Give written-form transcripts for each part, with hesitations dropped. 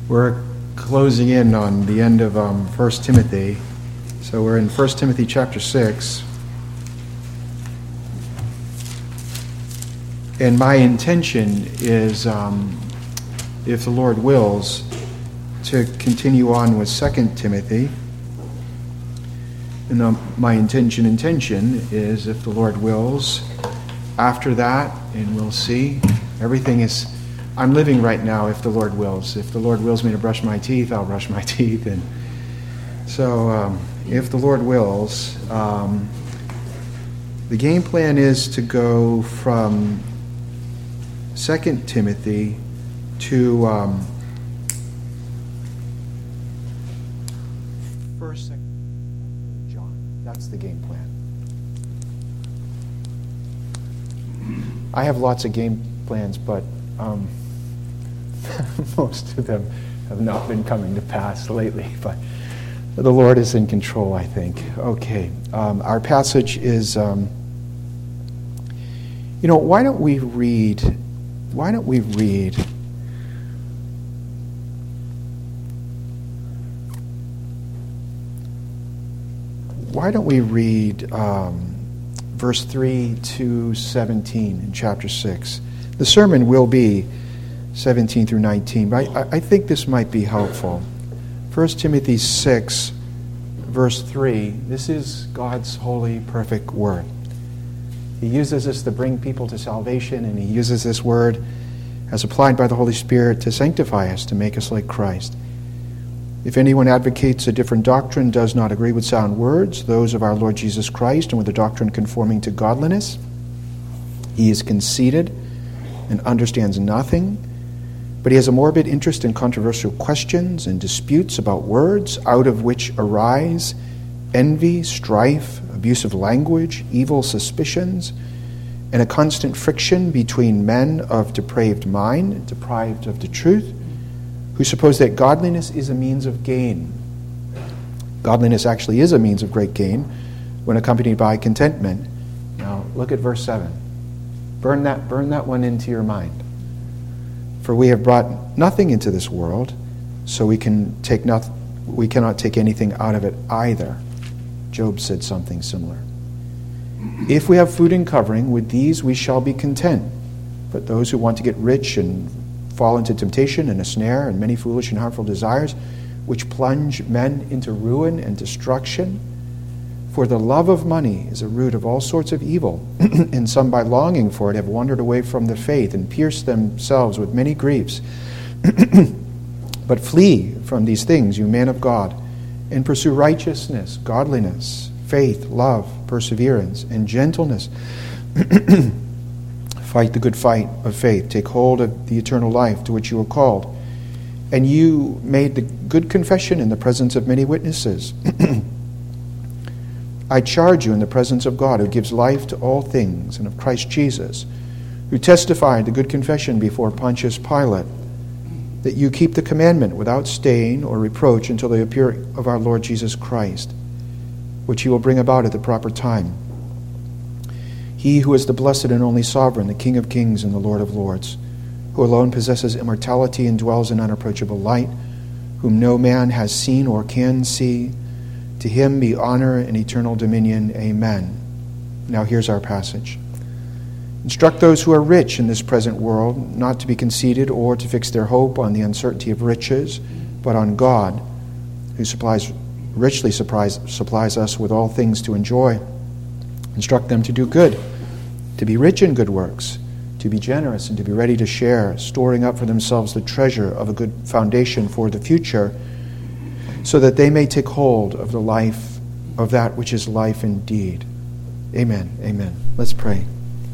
We're closing in on the end of 1 Timothy. So we're in 1 Timothy chapter 6. And my intention is, if the Lord wills, to continue on with 2 Timothy. And my intention is, if the Lord wills, after that, and we'll see, everything is... I'm living right now, if the Lord wills. If the Lord wills me to brush my teeth, I'll brush my teeth. And so, if the Lord wills, the game plan is to go from 2 Timothy to 1 John. That's the game plan. I have lots of game plans, but most of them have not been coming to pass lately, but the Lord is in control, I think. Okay, our passage is, why don't we read verse 3 to 17 in chapter 6. The sermon will be 17 through 19, but I think this might be helpful. 1 Timothy 6, verse 3, this is God's holy, perfect word. He uses this to bring people to salvation, and he uses this word as applied by the Holy Spirit to sanctify us, to make us like Christ. If anyone advocates a different doctrine, does not agree with sound words, those of our Lord Jesus Christ, and with a doctrine conforming to godliness, he is conceited and understands nothing, but he has a morbid interest in controversial questions and disputes about words, out of which arise envy, strife, abusive language, evil suspicions, and a constant friction between men of depraved mind, deprived of the truth, who suppose that godliness is a means of gain. Godliness actually is a means of great gain when accompanied by contentment. Now, look at verse 7. Burn that one into your mind. For we have brought nothing into this world, so we cannot take anything out of it either. Job said something similar. If we have food and covering, with these we shall be content. But those who want to get rich and fall into temptation and a snare and many foolish and harmful desires, which plunge men into ruin and destruction. For the love of money is a root of all sorts of evil, and some by longing for it have wandered away from the faith and pierced themselves with many griefs. But flee from these things, you men of God, and pursue righteousness, godliness, faith, love, perseverance, and gentleness. Fight the good fight of faith. Take hold of the eternal life to which you were called. And you made the good confession in the presence of many witnesses. I charge you in the presence of God, who gives life to all things, and of Christ Jesus, who testified the good confession before Pontius Pilate, that you keep the commandment without stain or reproach until the appearing of our Lord Jesus Christ, which he will bring about at the proper time. He who is the blessed and only sovereign, the King of kings and the Lord of lords, who alone possesses immortality and dwells in unapproachable light, whom no man has seen or can see, to him be honor and eternal dominion. Amen. Now here's our passage. Instruct those who are rich in this present world not to be conceited or to fix their hope on the uncertainty of riches, but on God, who richly supplies us with all things to enjoy. Instruct them to do good, to be rich in good works, to be generous and to be ready to share, storing up for themselves the treasure of a good foundation for the future, so that they may take hold of the life of that which is life indeed. Amen. Amen. Let's pray.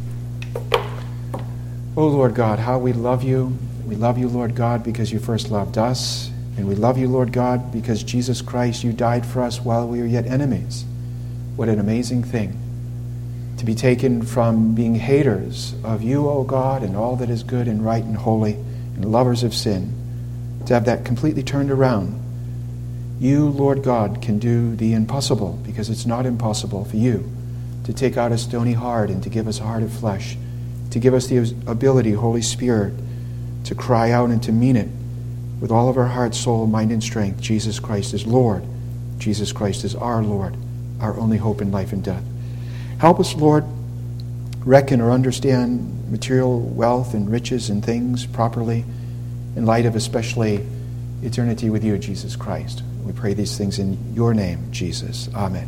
Oh, Lord God, how we love you. We love you, Lord God, because you first loved us. And we love you, Lord God, because Jesus Christ, you died for us while we were yet enemies. What an amazing thing. To be taken from being haters of you, O God, and all that is good and right and holy, and lovers of sin, to have that completely turned around. You, Lord God, can do the impossible, because it's not impossible for you to take out a stony heart and to give us a heart of flesh, to give us the ability, Holy Spirit, to cry out and to mean it, with all of our heart, soul, mind, and strength, Jesus Christ is Lord. Jesus Christ is our Lord, our only hope in life and death. Help us, Lord, reckon or understand material wealth and riches and things properly in light of especially eternity with you, Jesus Christ. We pray these things in your name, Jesus. Amen.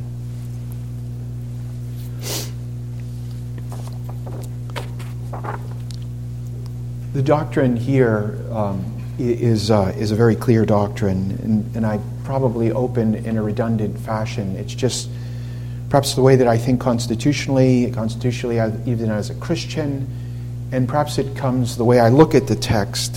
The doctrine here is a very clear doctrine, and I probably open in a redundant fashion. It's just perhaps the way that I think constitutionally even as a Christian, and perhaps it comes the way I look at the text.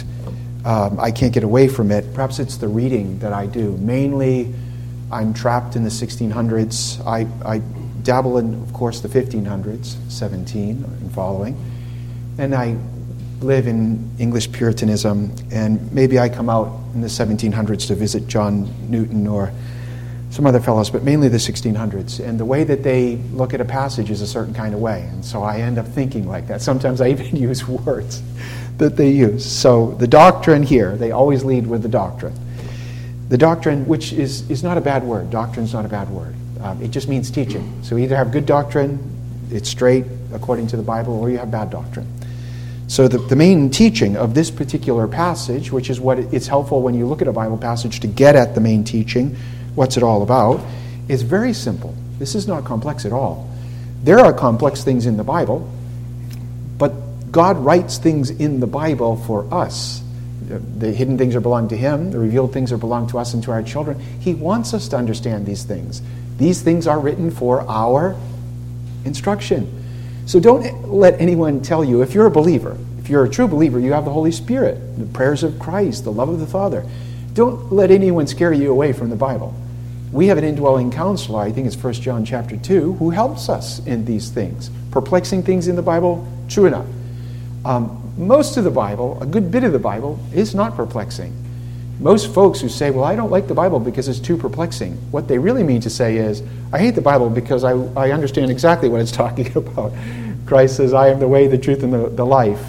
I can't get away from it. Perhaps it's the reading that I do. Mainly, I'm trapped in the 1600s. I dabble in, of course, the 1500s, 17 and following, and I live in English Puritanism, and maybe I come out in the 1700s to visit John Newton or some other fellows, but mainly the 1600s. And the way that they look at a passage is a certain kind of way, and so I end up thinking like that. Sometimes I even use words that they use. So the doctrine here, they always lead with the doctrine. The doctrine, which is not a bad word. Doctrine's not a bad word. It just means teaching. So either have good doctrine, it's straight according to the Bible, or you have bad doctrine. So the main teaching of this particular passage, which is what it's helpful when you look at a Bible passage to get at the main teaching, what's it all about, is very simple. This is not complex at all. There are complex things in the Bible, but God writes things in the Bible for us. The hidden things are belong to Him. The revealed things are belong to us and to our children. He wants us to understand these things. These things are written for our instruction. So don't let anyone tell you, if you're a believer, if you're a true believer, you have the Holy Spirit, the prayers of Christ, the love of the Father. Don't let anyone scare you away from the Bible. We have an indwelling counselor, I think it's 1 John chapter 2, who helps us in these things. Perplexing things in the Bible, true enough. Most of the Bible, a good bit of the Bible, is not perplexing. Most folks who say, well, I don't like the Bible because it's too perplexing, what they really mean to say is, I hate the Bible because I understand exactly what it's talking about. Christ says, I am the way, the truth, and the life.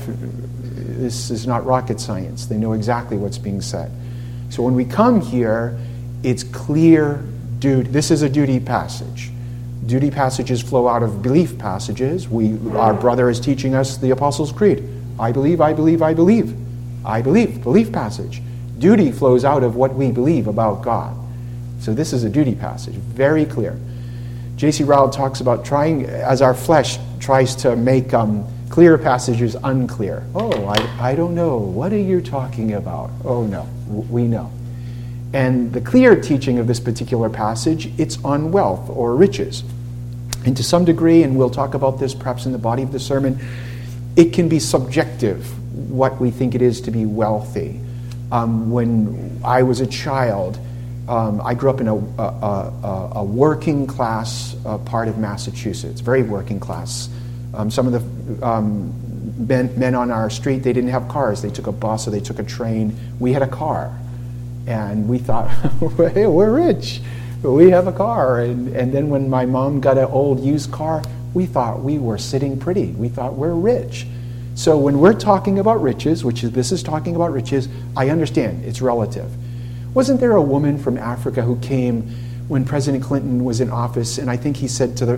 This is not rocket science. They know exactly what's being said. So when we come here, it's clear duty. This is a duty passage. Duty passages flow out of belief passages. Our brother is teaching us the Apostles' Creed. I believe, I believe, I believe. I believe, belief passage. Duty flows out of what we believe about God. So this is a duty passage, very clear. J.C. Ryle talks about trying, as our flesh tries to make clear passages unclear. Oh, I don't know. What are you talking about? Oh, no, we know. And the clear teaching of this particular passage, it's on wealth or riches. And to some degree, and we'll talk about this perhaps in the body of the sermon, it can be subjective, what we think it is to be wealthy. When I was a child, I grew up in a working class part of Massachusetts, very working class. Some of the men on our street, they didn't have cars. They took a bus or they took a train. We had a car. And we thought, hey, we're rich. We have a car. And then when my mom got an old used car, we thought we were sitting pretty. We thought we're rich. So when we're talking about riches, this is talking about riches, I understand it's relative. Wasn't there a woman from Africa who came when President Clinton was in office, and I think she said to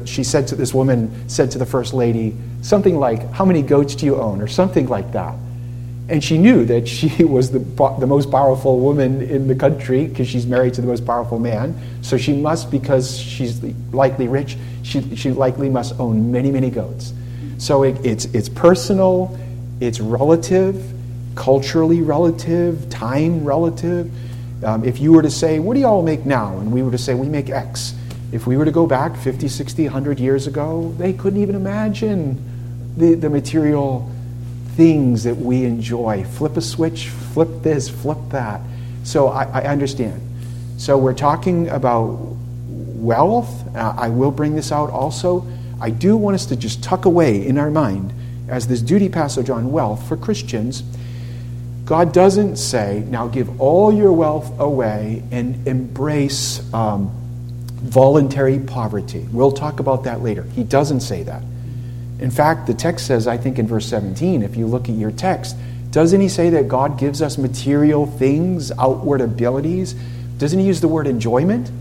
the First Lady something like, how many goats do you own? Or something like that. And she knew that she was the most powerful woman in the country because she's married to the most powerful man. So she must, because she's likely rich, she likely must own many, many goats. So it's personal, it's relative, culturally relative, time relative. If you were to say, what do you all make now? And we were to say, we make X. If we were to go back 50, 60, 100 years ago, they couldn't even imagine the material things that we enjoy. Flip a switch, flip this, flip that. So I understand. So we're talking about wealth. I will bring this out also. I do want us to just tuck away in our mind, as this duty passage on wealth for Christians, God doesn't say, now give all your wealth away and embrace voluntary poverty. We'll talk about that later. He doesn't say that. In fact, the text says, I think in verse 17, if you look at your text, Doesn't he say that God gives us material things, outward abilities? Doesn't he use the word enjoyment?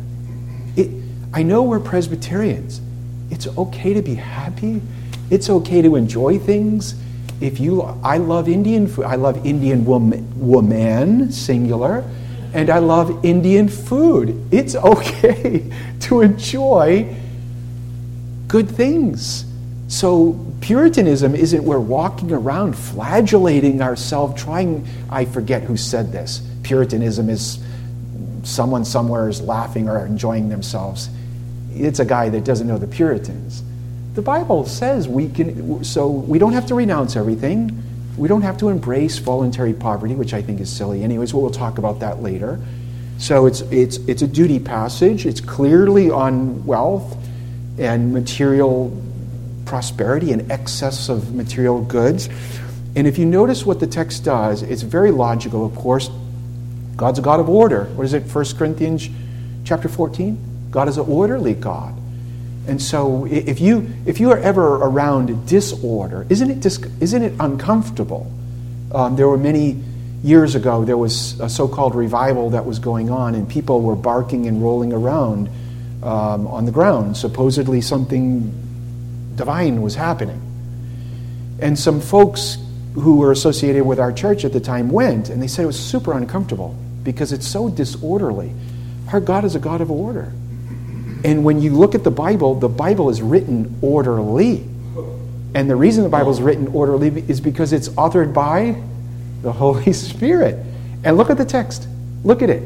I know we're Presbyterians. It's okay to be happy. It's okay to enjoy things. I love Indian food. I love Indian woman, singular, and I love Indian food. It's okay to enjoy good things. So Puritanism isn't we're walking around flagellating ourselves, I forget who said this. Puritanism is someone somewhere is laughing or enjoying themselves. It's a guy that doesn't know the Puritans. The Bible says we don't have to renounce everything. We don't have to embrace voluntary poverty, which I think is silly. Anyways, we'll talk about that later. So it's a duty passage. It's clearly on wealth and material prosperity and excess of material goods. And if you notice what the text does, it's very logical, of course. God's a God of order. What is it, 1 Corinthians chapter 14? God is an orderly God. And so if you are ever around disorder, isn't it uncomfortable? There were many years ago, there was a so-called revival that was going on, and people were barking and rolling around on the ground. Supposedly something divine was happening. And some folks who were associated with our church at the time went, and they said it was super uncomfortable because it's so disorderly. Our God is a God of order. And when you look at the Bible is written orderly. And the reason the Bible is written orderly is because it's authored by the Holy Spirit. And look at the text. Look at it.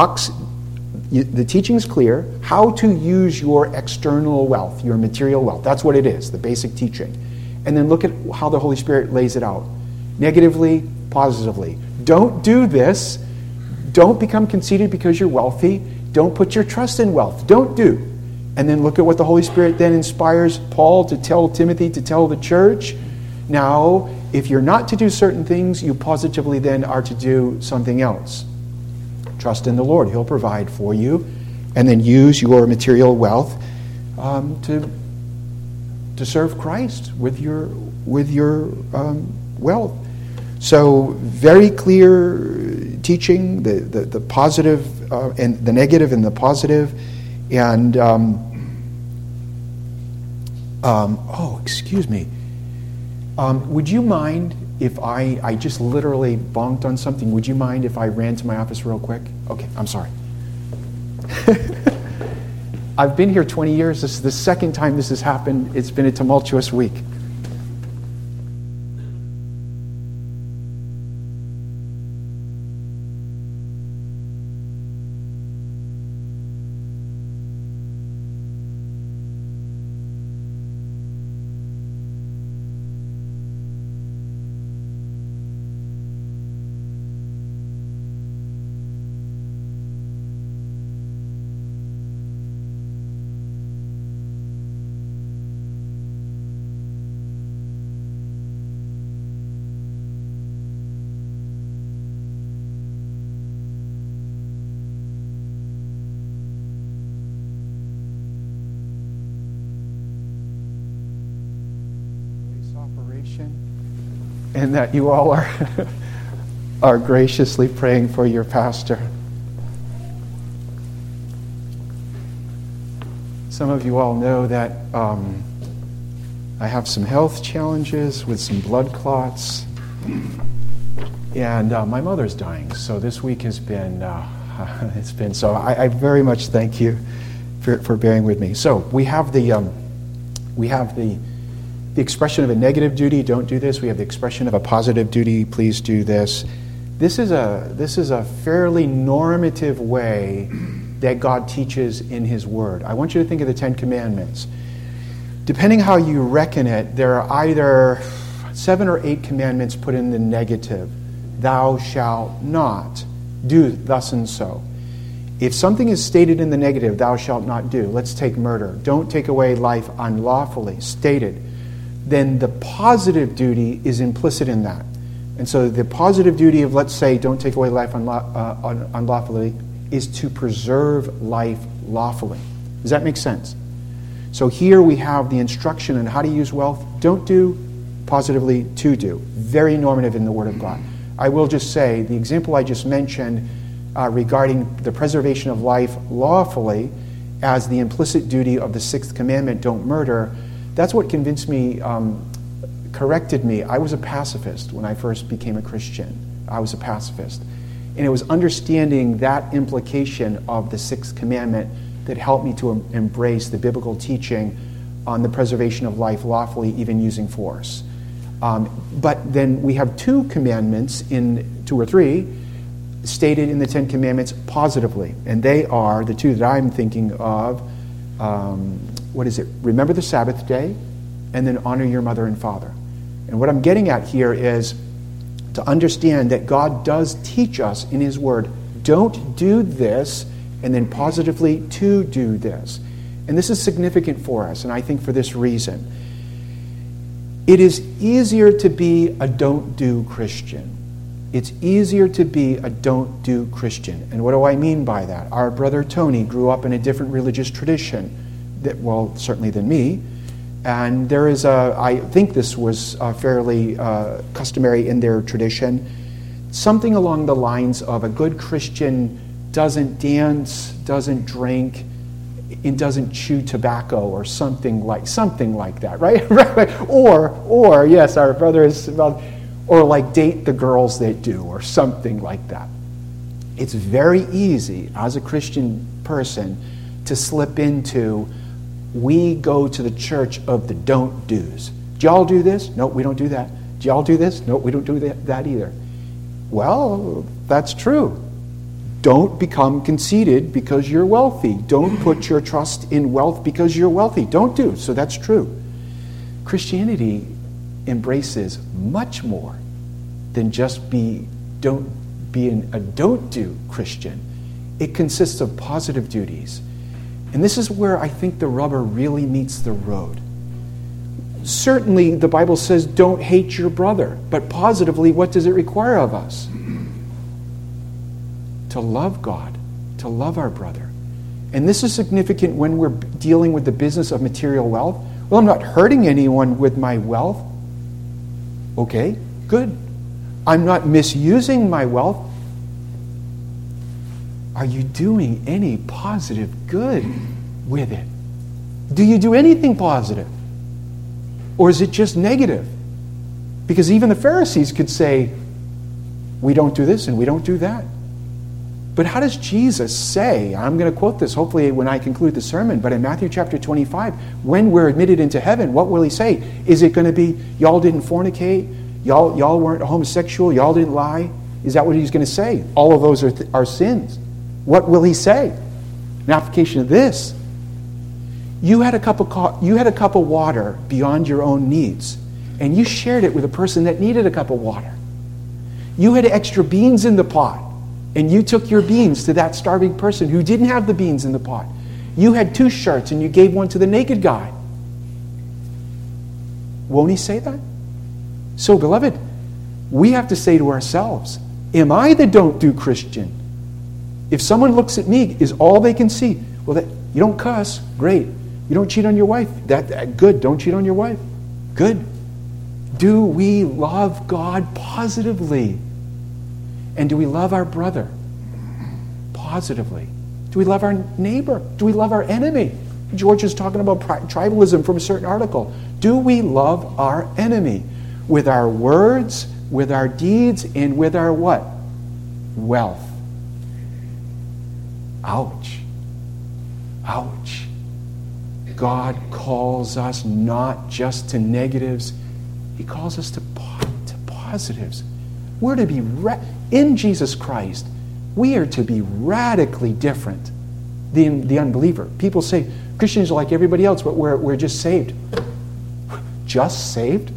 The teaching's clear. How to use your external wealth, your material wealth. That's what it is, the basic teaching. And then look at how the Holy Spirit lays it out. Negatively, positively. Don't do this. Don't become conceited because you're wealthy. Don't put your trust in wealth. Don't do. And then look at what the Holy Spirit then inspires Paul to tell Timothy, to tell the church. Now, if you're not to do certain things, you positively then are to do something else. Trust in the Lord. He'll provide for you. And then use your material wealth to serve Christ with your wealth. So very clear teaching, the positive and the negative and the positive. And, excuse me. Would you mind if I just literally bonked on something? Would you mind if I ran to my office real quick? Okay, I'm sorry. I've been here 20 years. This is the second time this has happened. It's been a tumultuous week. And that you all are graciously praying for your pastor. Some of you all know that I have some health challenges with some blood clots, and my mother's dying. So this week has been so. I very much thank you for bearing with me. So we have the expression of a negative duty, don't do this. We have the expression of a positive duty, please do this. This is a fairly normative way that God teaches in His Word. I want you to think of the Ten Commandments. Depending how you reckon it, there are either 7 or 8 commandments put in the negative. Thou shalt not do thus and so. If something is stated in the negative, thou shalt not do. Let's take murder. Don't take away life unlawfully, stated. Then the positive duty is implicit in that. And so the positive duty of, let's say, don't take away life unlawfully, is to preserve life lawfully. Does that make sense? So here we have the instruction on how to use wealth. Don't do, positively to do. Very normative in the Word of God. I will just say, the example I just mentioned regarding the preservation of life lawfully as the implicit duty of the sixth commandment, don't murder, that's what convinced me, corrected me. I was a pacifist when I first became a Christian. I was a pacifist. And it was understanding that implication of the sixth commandment that helped me to embrace the biblical teaching on the preservation of life lawfully, even using force. But then we have two commandments, in 2 or 3, stated in the Ten Commandments positively. And they are, the two that I'm thinking of, remember the Sabbath day, and then honor your mother and father. And what I'm getting at here is to understand that God does teach us in His Word, don't do this, and then positively to do this. And this is significant for us, and I think for this reason. It is easier to be a don't-do Christian. It's easier to be a don't-do Christian. And what do I mean by that? Our brother Tony grew up in a different religious tradition, certainly than me. And there is I think this was fairly customary in their tradition, something along the lines of a good Christian doesn't dance, doesn't drink, and doesn't chew tobacco, or something like that, right? or yes, our brother is about, or like date the girls that do, or something like that. It's very easy as a Christian person to slip into, we go to the church of the don't do's. Do y'all do this? No, we don't do that. Do y'all do this? No, we don't do that either. Well, that's true. Don't become conceited because you're wealthy. Don't put your trust in wealth because you're wealthy. Don't do. So that's true. Christianity embraces much more than just being a don't-do Christian. It consists of positive duties. And this is where I think the rubber really meets the road. Certainly, the Bible says don't hate your brother. But positively, what does it require of us? To love God, to love our brother. And this is significant when we're dealing with the business of material wealth. Well, I'm not hurting anyone with my wealth. Okay, good. I'm not misusing my wealth. Are you doing any positive good with it? Do you do anything positive? Or is it just negative? Because even the Pharisees could say, we don't do this and we don't do that. But how does Jesus say, I'm going to quote this hopefully when I conclude the sermon, but in Matthew chapter 25, when we're admitted into heaven, what will He say? Is it going to be, y'all didn't fornicate, y'all weren't homosexual, y'all didn't lie? Is that what He's going to say? All of those are sins. What will He say? An application of this. You had a cup of water beyond your own needs, and you shared it with a person that needed a cup of water. You had extra beans in the pot, and you took your beans to that starving person who didn't have the beans in the pot. You had 2 shirts, and you gave one to the naked guy. Won't He say that? So, beloved, we have to say to ourselves, am I the don't-do Christian? If someone looks at me, is all they can see, well, that you don't cuss, great. You don't cheat on your wife, that good. Don't cheat on your wife, good. Do we love God positively? And do we love our brother positively? Do we love our neighbor? Do we love our enemy? George is talking about tribalism from a certain article. Do we love our enemy with our words, with our deeds, and with our what? Wealth. Ouch. Ouch. God calls us not just to negatives, He calls us to positives. We're to be, in Jesus Christ, we are to be radically different than the unbeliever. People say, Christians are like everybody else, but we're just saved. Just saved?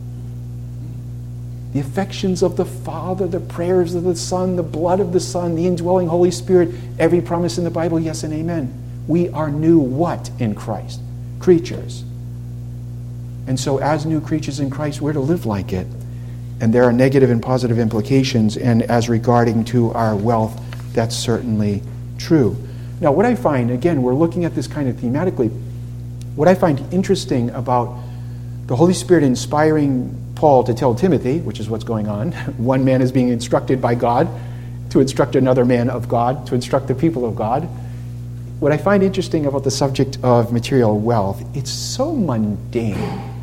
The affections of the Father, the prayers of the Son, the blood of the Son, the indwelling Holy Spirit, every promise in the Bible, yes and amen. We are new what in Christ? Creatures. And so as new creatures in Christ, we're to live like it. And there are negative and positive implications, and as regarding to our wealth, that's certainly true. Now, what I find, again, we're looking at this kind of thematically, what I find interesting about the Holy Spirit inspiring Paul to tell Timothy, which is what's going on. One man is being instructed by God to instruct another man of God, to instruct the people of God. What I find interesting about the subject of material wealth, it's so mundane.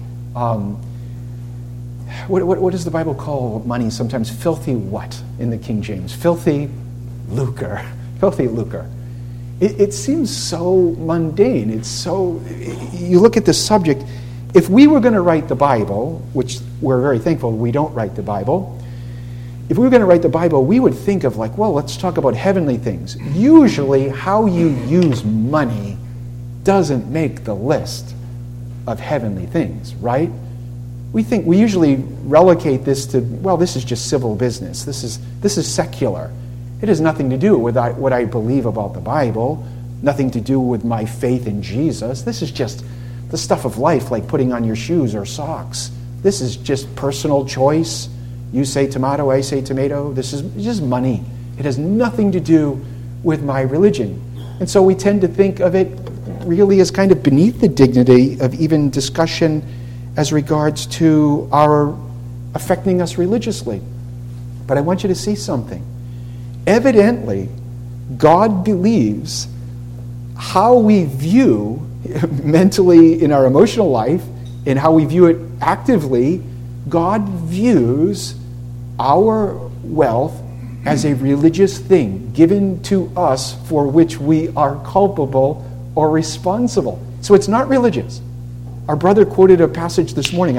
What does the Bible call money sometimes? Filthy what in the King James? Filthy lucre. Filthy lucre. It seems so mundane. It's so... You look at this subject. If we were going to write the Bible, which we're very thankful we don't write the Bible, if we were going to write the Bible, we would think of like, well, let's talk about heavenly things. Usually, how you use money doesn't make the list of heavenly things, right? We usually relegate this to, well, this is just civil business. This is secular. It has nothing to do with what I believe about the Bible, nothing to do with my faith in Jesus. This is just the stuff of life, like putting on your shoes or socks. This is just personal choice. You say tomato, I say tomato. This is just money. It has nothing to do with my religion. And so we tend to think of it really as kind of beneath the dignity of even discussion as regards to our affecting us religiously. But I want you to see something. Evidently, God believes how we view mentally in our emotional life and how we view it actively, God views our wealth as a religious thing given to us for which we are culpable or responsible. So it's not religious. Our brother quoted a passage this morning.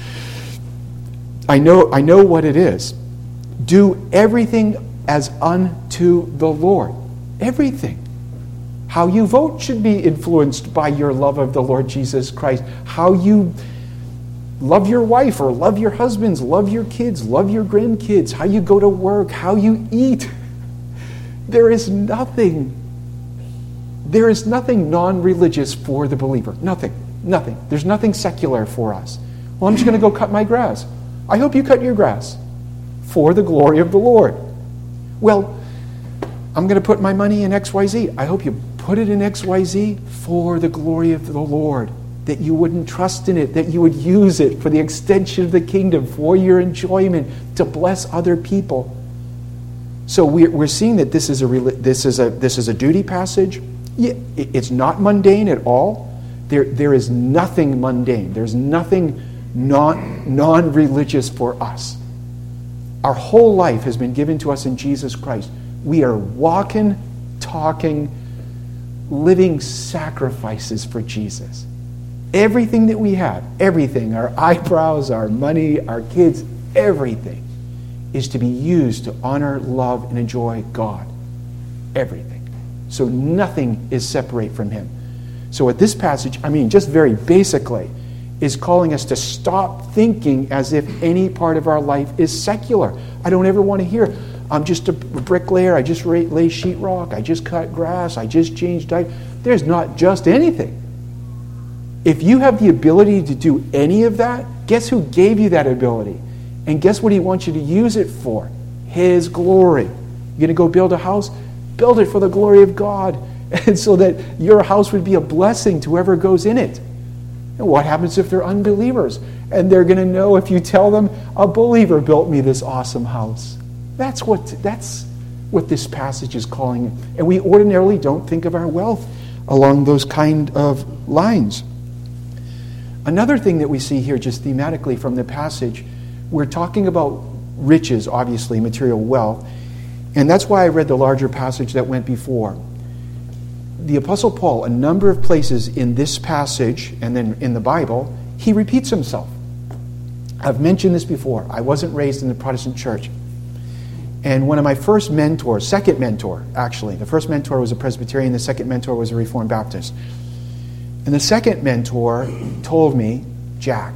I know what it is. Do everything as unto the Lord. Everything. How you vote should be influenced by your love of the Lord Jesus Christ. How you love your wife or love your husbands, love your kids, love your grandkids, how you go to work, how you eat. There is nothing non-religious for the believer. Nothing. There's nothing secular for us. Well, I'm just going to go cut my grass. I hope you cut your grass for the glory of the Lord. Well, I'm going to put my money in XYZ. I hope you put it in XYZ for the glory of the Lord. That you wouldn't trust in it, that you would use it for the extension of the kingdom, for your enjoyment, to bless other people. So we're seeing that this is a duty passage. Yeah, it's not mundane at all. There is nothing mundane. There's nothing non-religious for us. Our whole life has been given to us in Jesus Christ. We are walking, talking, living sacrifices for Jesus. Everything that we have, everything, our eyebrows, our money, our kids, everything is to be used to honor, love, and enjoy God. Everything. So nothing is separate from Him. So what this passage, just very basically, is calling us to stop thinking as if any part of our life is secular. I don't ever want to hear, I'm just a bricklayer, I just lay sheetrock, I just cut grass, I just change diet. There's not just anything. If you have the ability to do any of that, guess who gave you that ability? And guess what He wants you to use it for? His glory. You're going to go build a house? Build it for the glory of God. And so that your house would be a blessing to whoever goes in it. And what happens if they're unbelievers? And they're going to know if you tell them, a believer built me this awesome house. That's what this passage is calling it. And we ordinarily don't think of our wealth along those kind of lines. Another thing that we see here just thematically from the passage, we're talking about riches, obviously, material wealth. And that's why I read the larger passage that went before. The Apostle Paul, a number of places in this passage and then in the Bible, he repeats himself. I've mentioned this before. I wasn't raised in the Protestant church. And one of my first mentors, second mentor, actually, the first mentor was a Presbyterian, the second mentor was a Reformed Baptist. And the second mentor told me, Jack,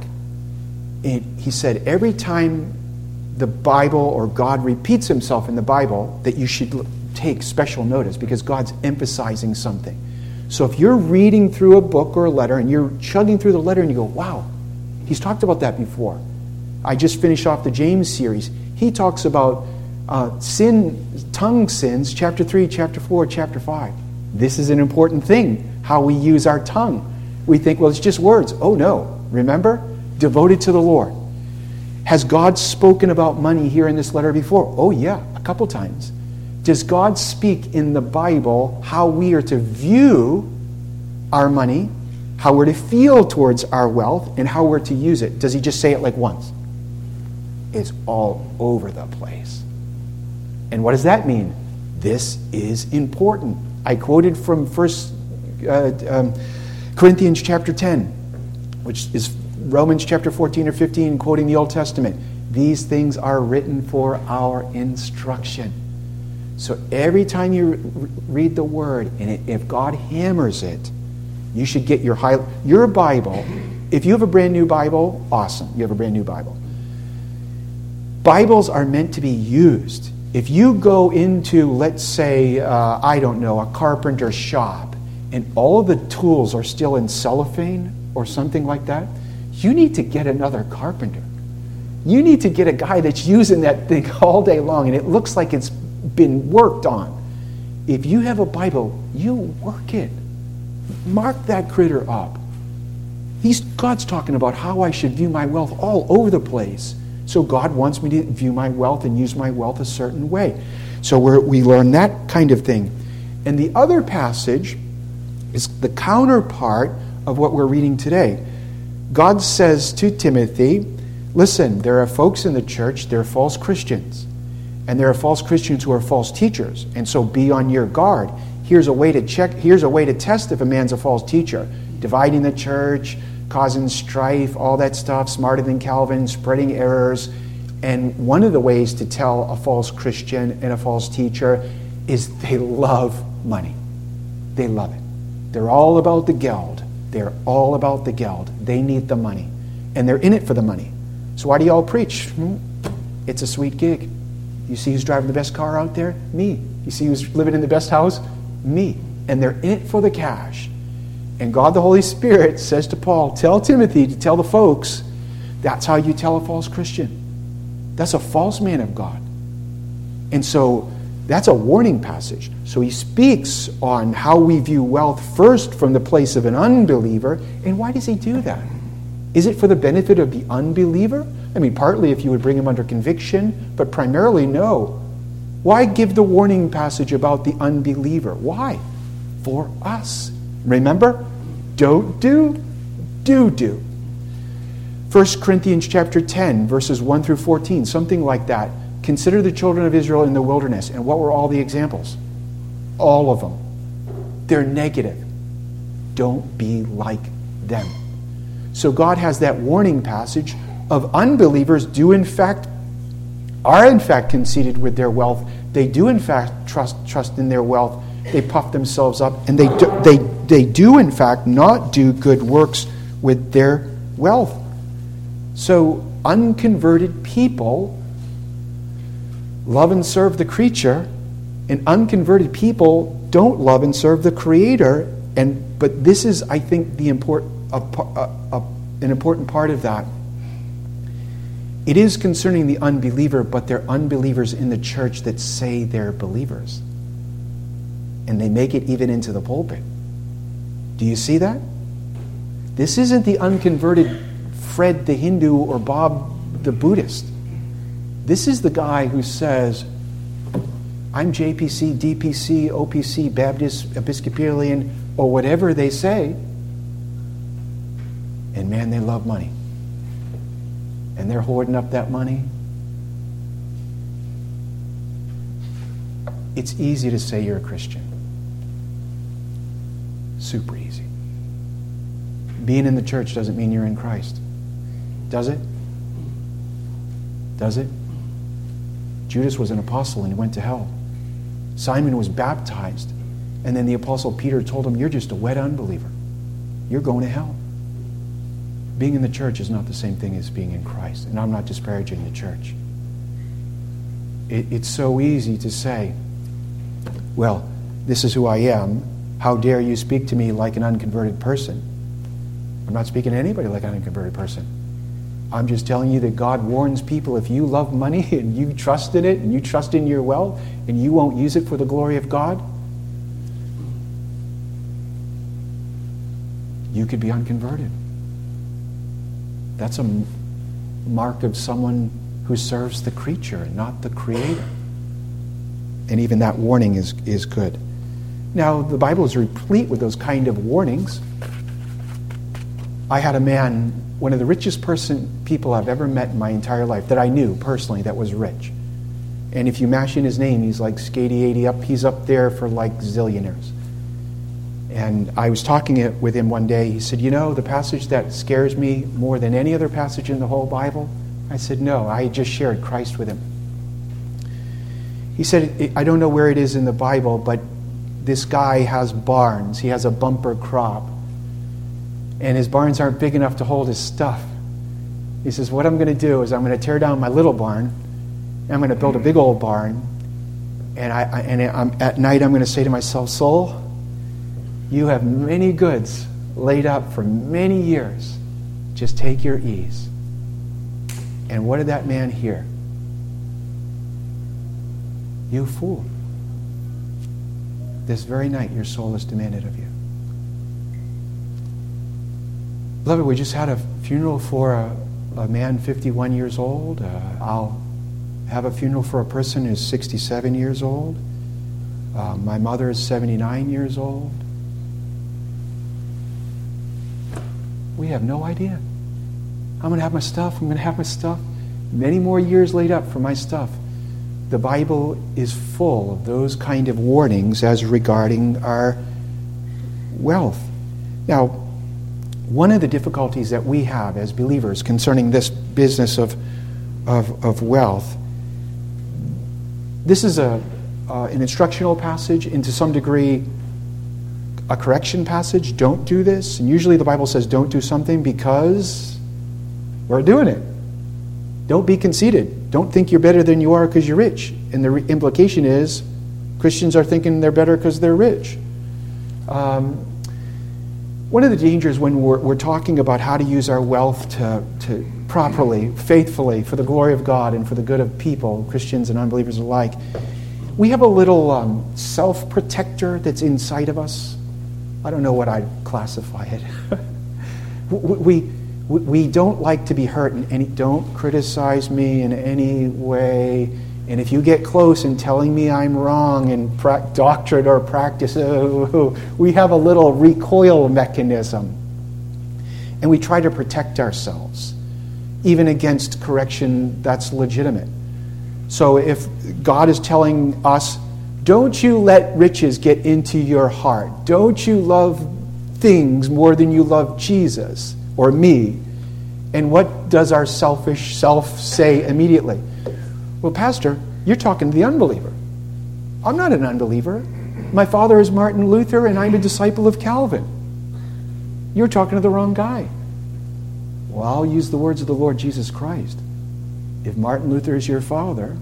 he said, every time the Bible or God repeats Himself in the Bible, that you should take special notice because God's emphasizing something. So if you're reading through a book or a letter and you're chugging through the letter and you go, wow, He's talked about that before. I just finished off the James series. He talks about tongue sins, chapter 3, chapter 4, chapter 5. This is an important thing, how we use our tongue. We think, well, it's just words. Oh, no. Remember? Devoted to the Lord. Has God spoken about money here in this letter before? Oh yeah, a couple times. Does God speak in the Bible how we are to view our money, how we're to feel towards our wealth, and how we're to use it? Does he just say it like once? It's all over the place. And what does that mean? This is important. I quoted from 1 Corinthians chapter 10, which is Romans chapter 14 or 15, quoting the Old Testament. These things are written for our instruction. So every time you read the Word, and if God hammers it, you should get your Bible. If you have a brand new Bible, awesome. You have a brand new Bible. Bibles are meant to be used. If you go into, let's say, I don't know, a carpenter shop, and all of the tools are still in cellophane or something like that, you need to get another carpenter. You need to get a guy that's using that thing all day long, and it looks like it's been worked on. If you have a Bible, you work it. Mark that critter up. God's talking about how I should view my wealth all over the place. So God wants me to view my wealth and use my wealth a certain way. So we learn that kind of thing. And the other passage is the counterpart of what we're reading today. God says to Timothy, listen, there are folks in the church, they're false Christians. And there are false Christians who are false teachers. And so be on your guard. Here's a way to test if a man's a false teacher. Dividing the church, causing strife, all that stuff, smarter than Calvin, spreading errors. And one of the ways to tell a false Christian and a false teacher is they love money. They love it. They're all about the geld. They're all about the geld. They need the money. And they're in it for the money. So why do you all preach? It's a sweet gig. You see who's driving the best car out there? Me. You see who's living in the best house? Me. And they're in it for the cash. And God the Holy Spirit says to Paul, tell Timothy to tell the folks, that's how you tell a false Christian. That's a false man of God. And so that's a warning passage. So he speaks on how we view wealth first from the place of an unbeliever. And why does he do that? Is it for the benefit of the unbeliever? I mean, partly if you would bring him under conviction, but primarily no. Why give the warning passage about the unbeliever? Why? For us. Remember? Don't do, do. 1 Corinthians chapter 10, verses 1 through 14, something like that. Consider the children of Israel in the wilderness. And what were all the examples? All of them. They're negative. Don't be like them. So God has that warning passage of unbelievers are in fact conceited with their wealth. They do in fact trust in their wealth. They puff themselves up, and they do in fact not do good works with their wealth. So unconverted people love and serve the creature, and unconverted people don't love and serve the Creator. But this is, I think, an important part of that. It is concerning the unbeliever, but they're unbelievers in the church that say they're believers. And they make it even into the pulpit. Do you see that? This isn't the unconverted Fred the Hindu or Bob the Buddhist. This is the guy who says, I'm JPC, DPC, OPC, Baptist, Episcopalian, or whatever they say. And man, they love money. And they're hoarding up that money. It's easy to say you're a Christian. Super easy. Being in the church doesn't mean you're in Christ. Does it? Does it? Judas was an apostle and he went to hell. Simon was baptized. And then the apostle Peter told him, you're just a wet unbeliever. You're going to hell. Being in the church is not the same thing as being in Christ. And I'm not disparaging the church. It's so easy to say, well, this is who I am. How dare you speak to me like an unconverted person? I'm not speaking to anybody like an unconverted person. I'm just telling you that God warns people, if you love money and you trust in it and you trust in your wealth and you won't use it for the glory of God, you could be unconverted. mark of someone who serves the creature and not the Creator. And even that warning is good. Now, the Bible is replete with those kind of warnings. I had a man, one of the richest people I've ever met in my entire life, that I knew personally that was rich. And if you mash in his name, he's like Skady 80 up. He's up there for like zillionaires. And I was talking with him one day. He said, you know, the passage that scares me more than any other passage in the whole Bible? I said, no, I just shared Christ with him. He said, I don't know where it is in the Bible, but this guy has barns. He has a bumper crop. And his barns aren't big enough to hold his stuff. He says, what I'm going to do is I'm going to tear down my little barn, and I'm going to build a big old barn. And at night I'm going to say to myself, soul, you have many goods laid up for many years. Just take your ease. And what did that man hear? You fool. This very night your soul is demanded of you. Beloved, we just had a funeral for a man 51 years old. I'll have a funeral for a person who's 67 years old. My mother is 79 years old. We have no idea. I'm going to have my stuff. Many more years laid up for my stuff. The Bible is full of those kind of warnings as regarding our wealth. Now, one of the difficulties that we have as believers concerning this business of wealth, this is an instructional passage, and to some degree a correction passage. Don't do this. And usually the Bible says don't do something because we're doing it. Don't be conceited. Don't think you're better than you are because you're rich. And the implication is Christians are thinking they're better because they're rich. One of the dangers when we're talking about how to use our wealth to properly, faithfully, for the glory of God and for the good of people, Christians and unbelievers alike, we have a little self-protector that's inside of us. I don't know what I'd classify it. We don't like to be hurt in any. Don't criticize me in any way. And if you get close in telling me I'm wrong in doctrine or practice, we have a little recoil mechanism. And we try to protect ourselves, even against correction that's legitimate. So if God is telling us, don't you let riches get into your heart. Don't you love things more than you love Jesus or me. And what does our selfish self say immediately? Well, Pastor, you're talking to the unbeliever. I'm not an unbeliever. My father is Martin Luther, and I'm a disciple of Calvin. You're talking to the wrong guy. Well, I'll use the words of the Lord Jesus Christ. If Martin Luther is your father,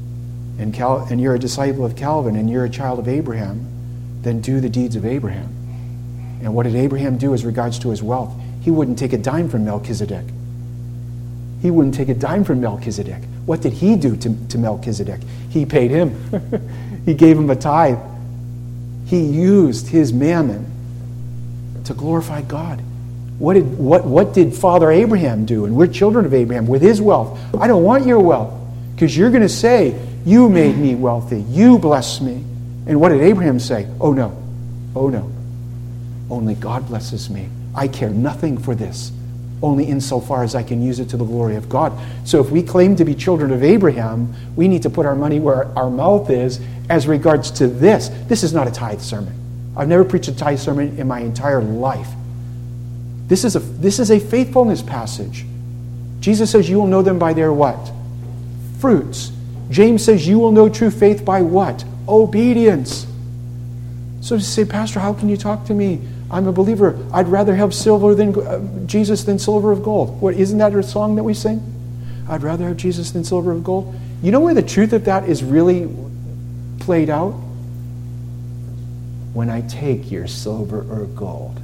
and you're a disciple of Calvin, and you're a child of Abraham, then do the deeds of Abraham. And what did Abraham do as regards to his wealth? He wouldn't take a dime from Melchizedek. He wouldn't take a dime from Melchizedek. What did he do to Melchizedek? He paid him. He gave him a tithe. He used his mammon to glorify God. What did Father Abraham do? And we're children of Abraham with his wealth. I don't want your wealth because you're going to say, you made me wealthy. You blessed me. And what did Abraham say? Oh no. Oh no. Only God blesses me. I care nothing for this, only insofar as I can use it to the glory of God. So if we claim to be children of Abraham, we need to put our money where our mouth is as regards to this. This is not a tithe sermon. I've never preached a tithe sermon in my entire life. This is a faithfulness passage. Jesus says you will know them by their what? Fruits. James says you will know true faith by what? Obedience. So to say, Pastor, how can you talk to me? I'm a believer. I'd rather have silver than Jesus than silver of gold. What, isn't that a song that we sing? I'd rather have Jesus than silver of gold. You know where the truth of that is really played out? When I take your silver or gold.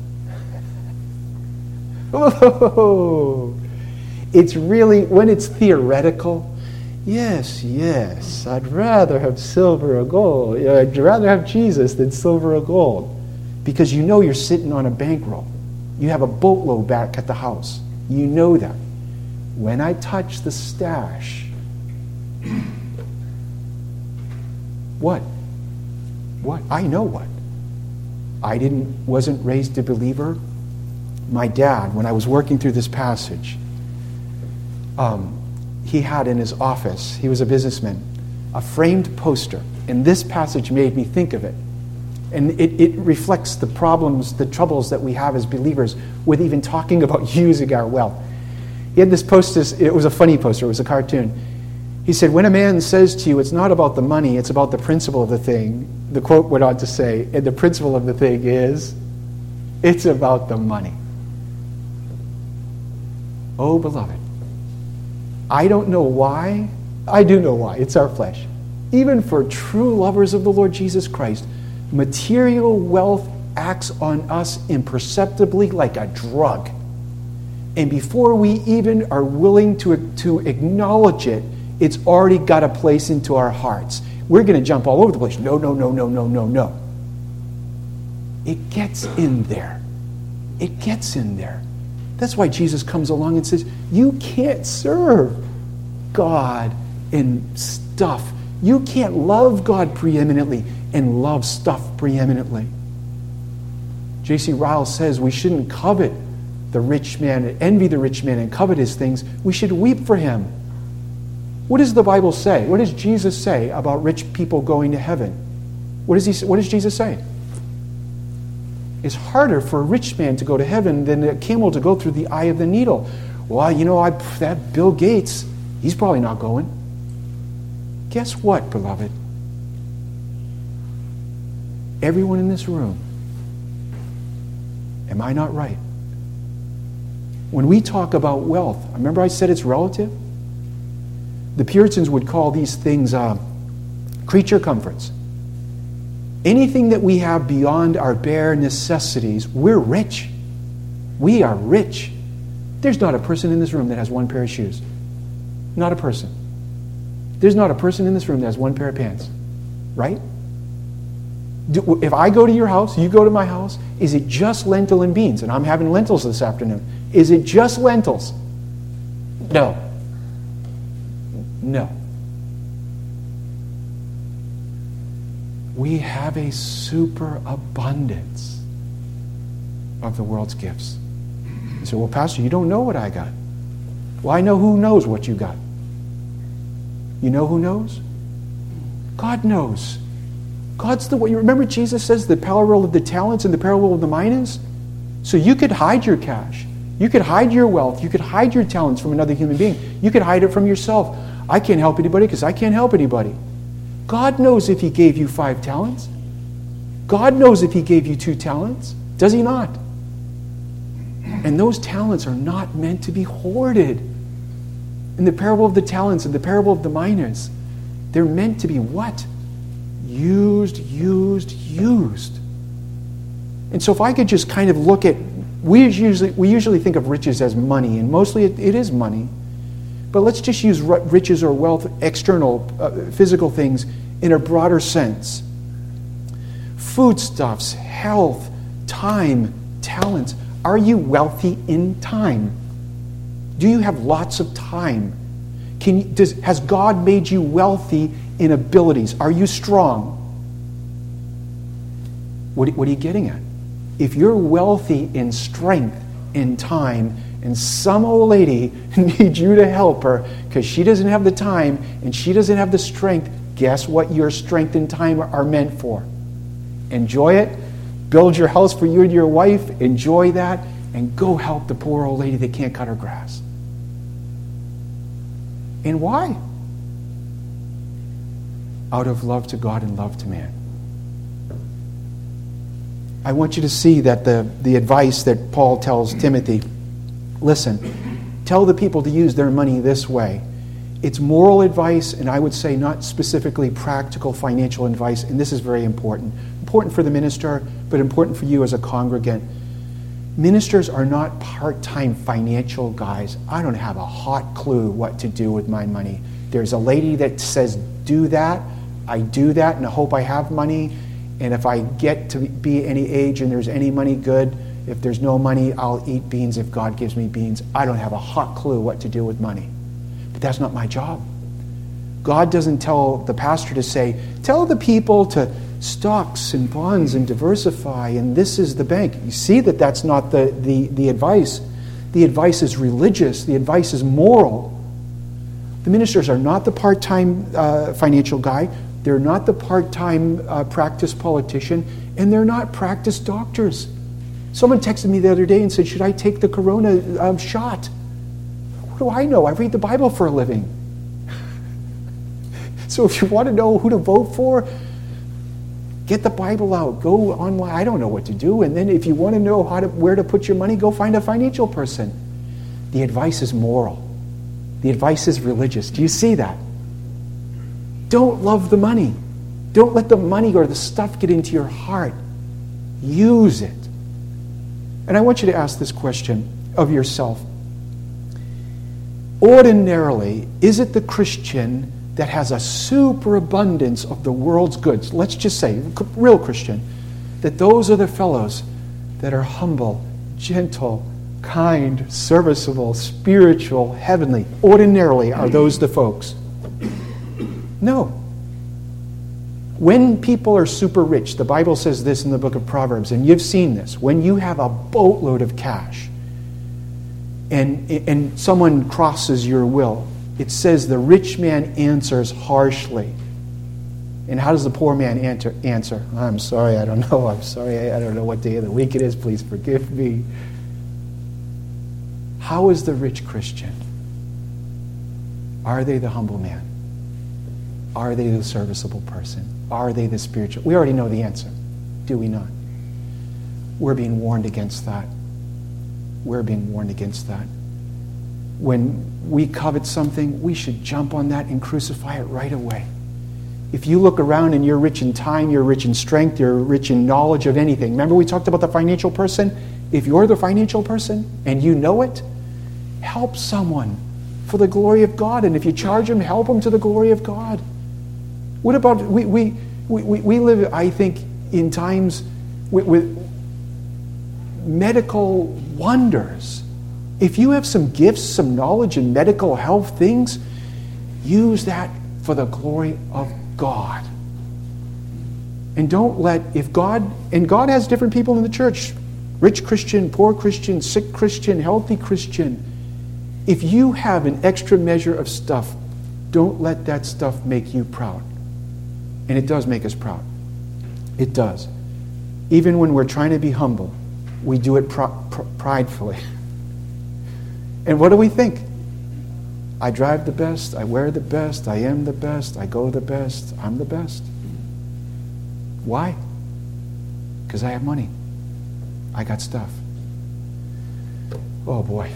Oh, it's really, when it's theoretical, yes, I'd rather have silver or gold. I'd rather have Jesus than silver or gold. Because you know you're sitting on a bankroll. You have a boatload back at the house. You know that. when I touch the stash, what? What? I know what. I wasn't raised a believer. My dad, when I was working through this passage, he had in his office, he was a businessman, a framed poster. And this passage made me think of it. And it reflects the problems, the troubles that we have as believers with even talking about using our wealth. He had this poster, it was a funny poster, it was a cartoon. He said, when a man says to you, it's not about the money, it's about the principle of the thing, the quote went on to say, and the principle of the thing is, it's about the money. Oh, beloved, I don't know why. I do know why. It's our flesh. Even for true lovers of the Lord Jesus Christ, material wealth acts on us imperceptibly like a drug. And before we even are willing to acknowledge it, it's already got a place into our hearts. We're going to jump all over the place. No, no, no, no, no, no, no. It gets in there. It gets in there. That's why Jesus comes along and says, you can't serve God and stuff. You can't love God preeminently and love stuff preeminently. J.C. Ryle says we shouldn't covet the rich man, envy the rich man and covet his things. We should weep for him. What does the Bible say? What does Jesus say about rich people going to heaven? What does Jesus say? It's harder for a rich man to go to heaven than a camel to go through the eye of the needle. Well, that Bill Gates, he's probably not going. Guess what, beloved? Everyone in this room, am I not right? When we talk about wealth, remember I said it's relative? The Puritans would call these things creature comforts. Anything that we have beyond our bare necessities, we're rich. We are rich. There's not a person in this room that has one pair of shoes. Not a person. There's not a person in this room that has one pair of pants. Right? If I go to your house, you go to my house, is it just lentil and beans? And I'm having lentils this afternoon. Is it just lentils? No. No. We have a superabundance of the world's gifts. You say, well, Pastor, you don't know what I got. Well, I know who knows what you got. You know who knows? God knows. God's the way. You remember Jesus says the parable of the talents and the parable of the minas? So you could hide your cash. You could hide your wealth. You could hide your talents from another human being. You could hide it from yourself. I can't help anybody because I can't help anybody. God knows if he gave you 5 talents. God knows if he gave you 2 talents. Does he not? And those talents are not meant to be hoarded. In the parable of the talents and the parable of the minas, they're meant to be what? Used. And so if I could just kind of look at, we usually think of riches as money, and mostly it is money. But let's just use riches or wealth, external, physical things, in a broader sense. Foodstuffs, health, time, talents. Are you wealthy in time? Do you have lots of time? Has God made you wealthy in abilities? Are you strong? What are you getting at? If you're wealthy in strength, in time, and some old lady needs you to help her because she doesn't have the time and she doesn't have the strength, guess what your strength and time are meant for? Enjoy it. Build your house for you and your wife. Enjoy that. And go help the poor old lady that can't cut her grass. And why? Out of love to God and love to man. I want you to see that the advice that Paul tells Timothy, listen, tell the people to use their money this way. It's moral advice, and I would say not specifically practical financial advice, and this is very important. Important for the minister, but important for you as a congregant. Ministers are not part-time financial guys. I don't have a hot clue what to do with my money. There's a lady that says, do that. I do that, and I hope I have money. And if I get to be any age and there's any money good, If there's no money, I'll eat beans if God gives me beans. I don't have a hot clue what to do with money. But that's not my job. God doesn't tell the pastor to say, tell the people to stocks and bonds and diversify, and this is the bank. You see that that's not the advice. The advice is religious. The advice is moral. The ministers are not the part-time financial guy. They're not the part-time practice politician, and they're not practice doctors. Someone texted me the other day and said, should I take the corona shot? What do I know? I read the Bible for a living. So if you want to know who to vote for, get the Bible out. Go online. I don't know what to do. And then if you want to know where to put your money, go find a financial person. The advice is moral. The advice is religious. Do you see that? Don't love the money. Don't let the money or the stuff get into your heart. Use it. And I want you to ask this question of yourself. Ordinarily, is it the Christian that has a superabundance of the world's goods? Let's just say, real Christian, that those are the fellows that are humble, gentle, kind, serviceable, spiritual, heavenly. Ordinarily, are those the folks? No. When people are super rich, the Bible says this in the book of Proverbs, and you've seen this, when you have a boatload of cash and someone crosses your will, it says the rich man answers harshly. And how does the poor man answer? I'm sorry, I don't know. I'm sorry, I don't know what day of the week it is. Please forgive me. How is the rich Christian? Are they the humble man? Are they the serviceable person? Are they the spiritual? We already know the answer, do we not? We're being warned against that. We're being warned against that. When we covet something, we should jump on that and crucify it right away. If you look around and you're rich in time, you're rich in strength, you're rich in knowledge of anything. Remember we talked about the financial person? If you're the financial person and you know it, help someone for the glory of God. And if you charge them, help them to the glory of God. What about, we live, I think, in times with medical wonders. If you have some gifts, some knowledge in medical health things, use that for the glory of God. And don't let, if God, and God has different people in the church, rich Christian, poor Christian, sick Christian, healthy Christian. If you have an extra measure of stuff, don't let that stuff make you proud. And it does make us proud. It does. Even when we're trying to be humble, we do it pridefully. And what do we think? I drive the best, I wear the best, I am the best, I go the best, I'm the best. Why? Because I have money. I got stuff. Oh boy.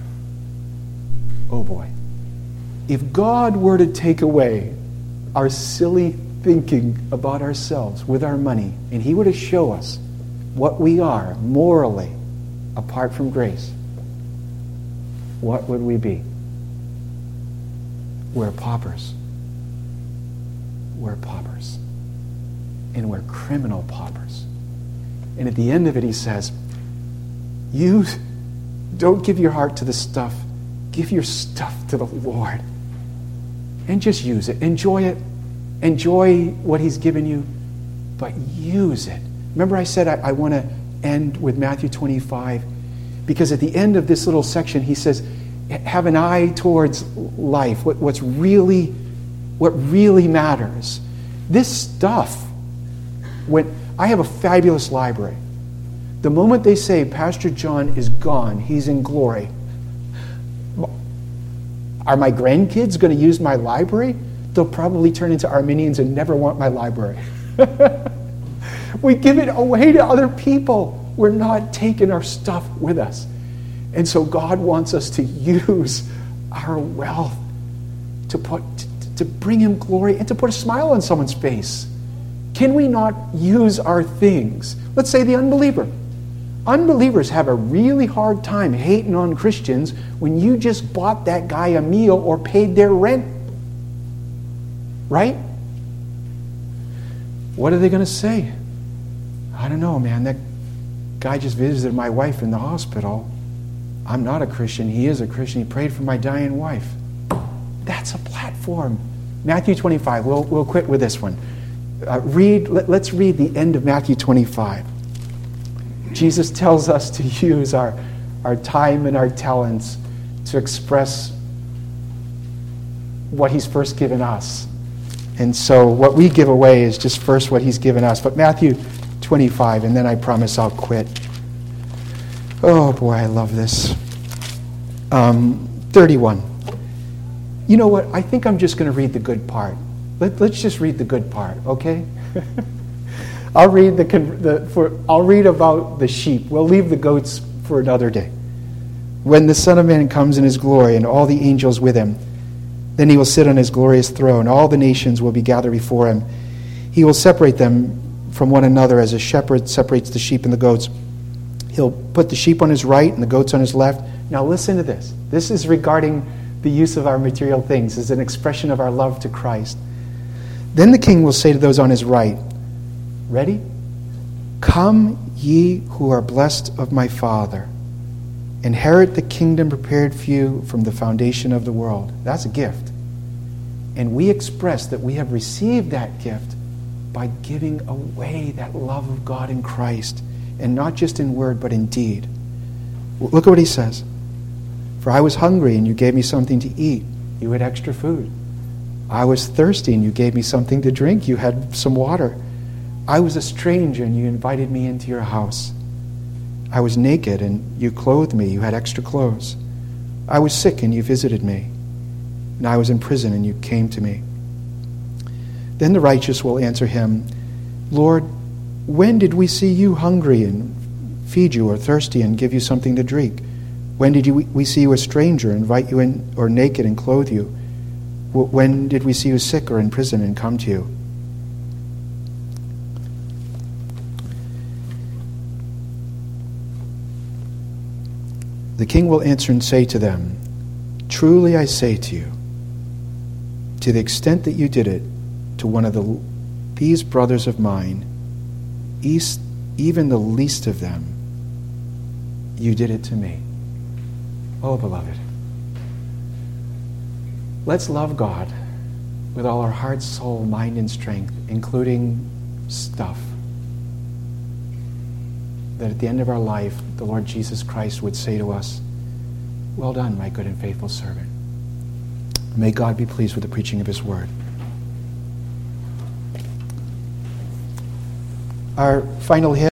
Oh boy. If God were to take away our silly thinking about ourselves with our money, and He were to show us what we are morally apart from grace, what would we be? We're paupers. We're paupers. And we're criminal paupers. And at the end of it, He says, you don't give your heart to the stuff. Give your stuff to the Lord. And just use it. Enjoy it. Enjoy what He's given you. But use it. Remember I said I want to end with Matthew 25. Because at the end of this little section, He says, have an eye towards life. What really matters. This stuff, when I have a fabulous library. The moment they say Pastor John is gone, he's in glory, are my grandkids going to use my library? They'll probably turn into Arminians and never want my library. We give it away to other people. We're not taking our stuff with us. And so God wants us to use our wealth to bring Him glory and to put a smile on someone's face. Can we not use our things? Let's say the unbeliever. Unbelievers have a really hard time hating on Christians when you just bought that guy a meal or paid their rent. Right? What are they going to say? I don't know, man. That guy just visited my wife in the hospital. I'm not a Christian. He is a Christian. He prayed for my dying wife. That's a platform. Matthew 25. We'll quit with this one. Let's read the end of Matthew 25. Jesus tells us to use our time and our talents to express what he's first given us. And so what we give away is just first what he's given us. But Matthew 25, and then I promise I'll quit. Oh boy, I love this. 31. You know what? I think I'm just going to read the good part. Let's just read the good part, okay? I'll read I'll read about the sheep. We'll leave the goats for another day. When the Son of Man comes in his glory and all the angels with him, then he will sit on his glorious throne. All the nations will be gathered before him. He will separate them from one another as a shepherd separates the sheep and the goats. He'll put the sheep on his right and the goats on his left. Now listen to this. This is regarding the use of our material things as an expression of our love to Christ. Then the king will say to those on his right, ready? Come, ye who are blessed of my Father. Inherit the kingdom prepared for you from the foundation of the world. That's a gift. And we express that we have received that gift by giving away that love of God in Christ. And not just in word, but in deed. Look at what he says. For I was hungry, and you gave me something to eat. You had extra food. I was thirsty, and you gave me something to drink. You had some water. I was a stranger, and you invited me into your house. I was naked, and you clothed me. You had extra clothes. I was sick, and you visited me. And I was in prison, and you came to me. Then the righteous will answer him, Lord, when did we see you hungry and feed you, or thirsty and give you something to drink? When did we see you a stranger, invite you in, or naked and clothe you? When did we see you sick or in prison and come to you? The king will answer and say to them, truly I say to you, to the extent that you did it to one of these brothers of mine, even the least of them, you did it to me. Oh, beloved, let's love God with all our heart, soul, mind, and strength, including stuff, that at the end of our life, the Lord Jesus Christ would say to us, well done, my good and faithful servant. May God be pleased with the preaching of his word. Our final hymn.